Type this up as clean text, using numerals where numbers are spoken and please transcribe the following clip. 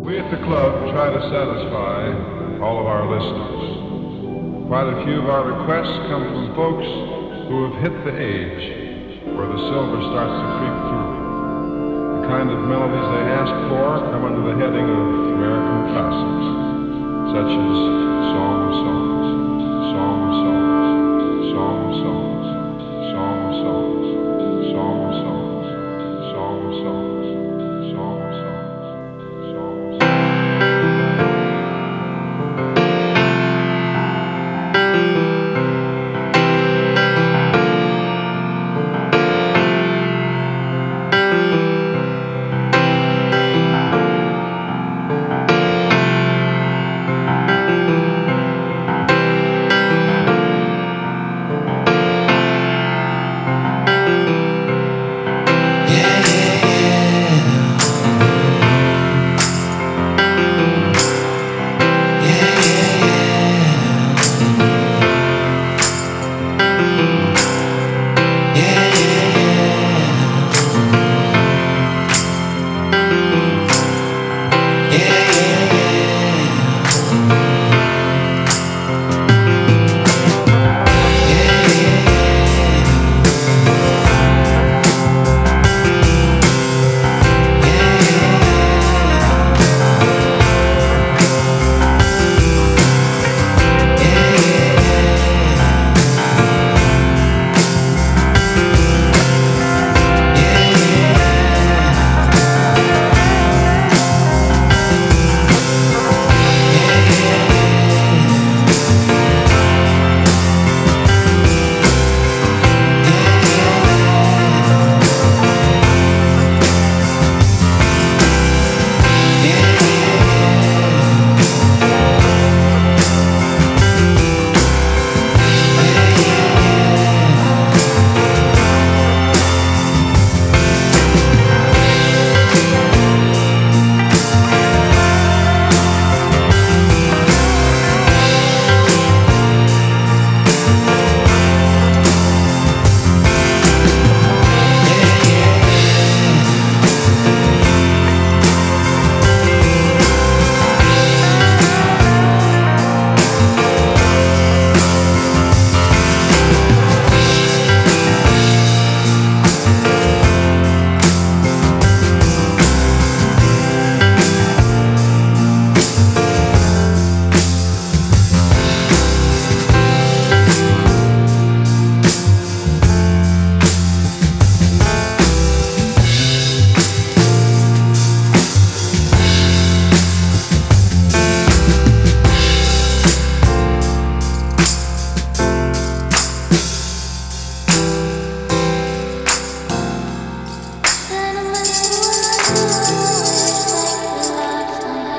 We at the club try to satisfy all of our listeners. Quite a few of our requests come from folks who have hit the age where the silver starts to creep through. The kind of melodies they ask for come under the heading